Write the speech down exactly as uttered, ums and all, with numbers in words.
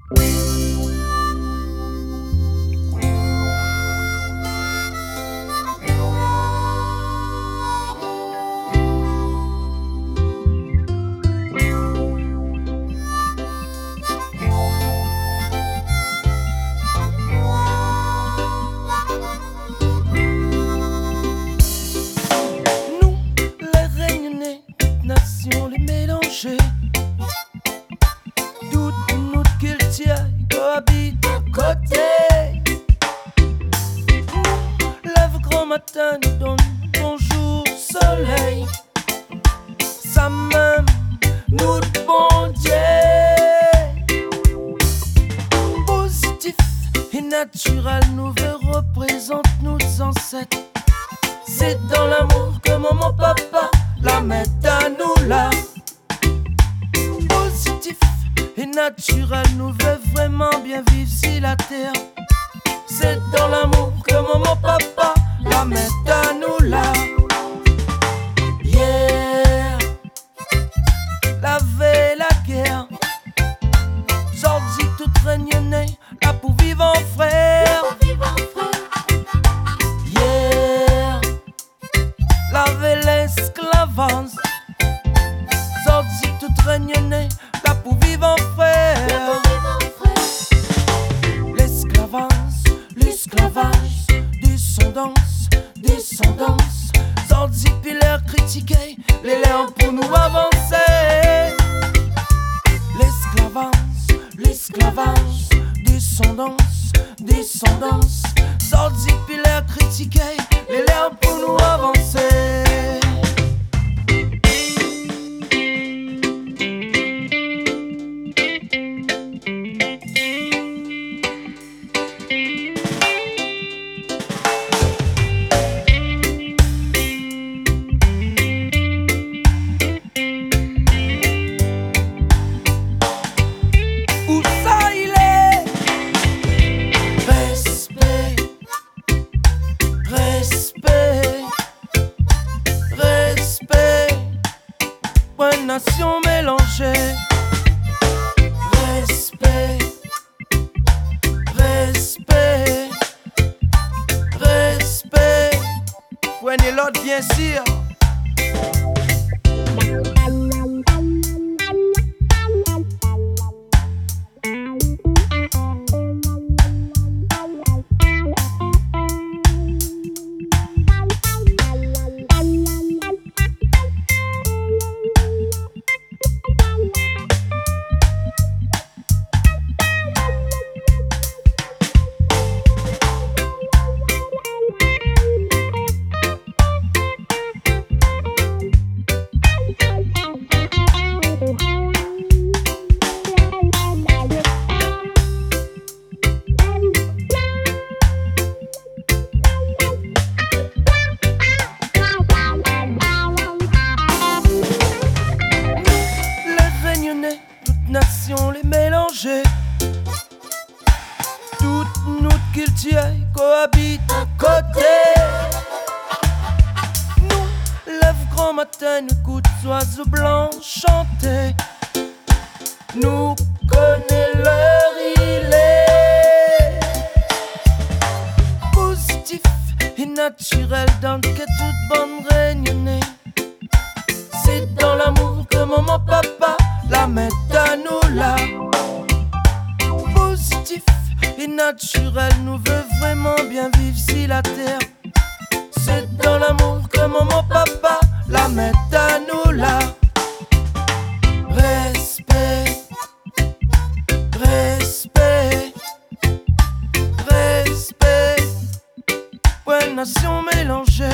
Les mélanger, toute notre culture cohabite à côté. Nous, lève grand matin, nous donne bonjour soleil. Ça même, nous bon Dieu. Positif et naturel, nous représente nos ancêtres. C'est dans l'amour que maman, papa la mettent à nous là. Positif et naturel, nous veut vraiment bien vivre sur la terre. C'est dans l'amour que maman, papa la mettent à nous là. Yeah, la vie, la guerre. Aujourd'hui tout règne là pour vivre en frère. Yeah, la vie, l'esclavage. Aujourd'hui tout règne là pour vivre en frère. L'esclavage, l'esclavage, descendance, descendance. Aujourd'hui puis l'air critiqué, les lèvres pour nous avancer. L'esclavage, l'esclavage, descendance, descendance. Aujourd'hui puis l'air critiqué, les lèvres pour nous avancer. Nation mélangée. Respect, respect, respect. Prenez l'autre bien sûr. Nation les mélanger. Toute notre culture cohabite à côté. Nous, lève grand matin, nous écoute oiseaux blancs chanter. Nous connaissons leur il est positif et naturel dans que toute bonne règne. C'est dans l'amour que maman, papa la mettent à nous là. Positif et naturel, nous veut vraiment bien vivre sur la terre. C'est dans l'amour que maman, papa la mettent à nous là. Respect, respect, respect. Ouais, nation mélangée.